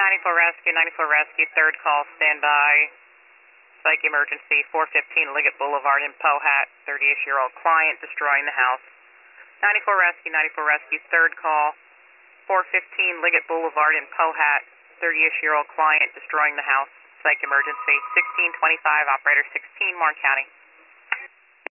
94 Rescue, third call, stand by. Psych emergency, 415 Liggett Boulevard in Pohat, 30-ish-year-old client destroying the house. 94 Rescue, third call, 415 Liggett Boulevard in Pohat, 30-ish-year-old client destroying the house. Psych emergency, 1625, operator 16, Warren County.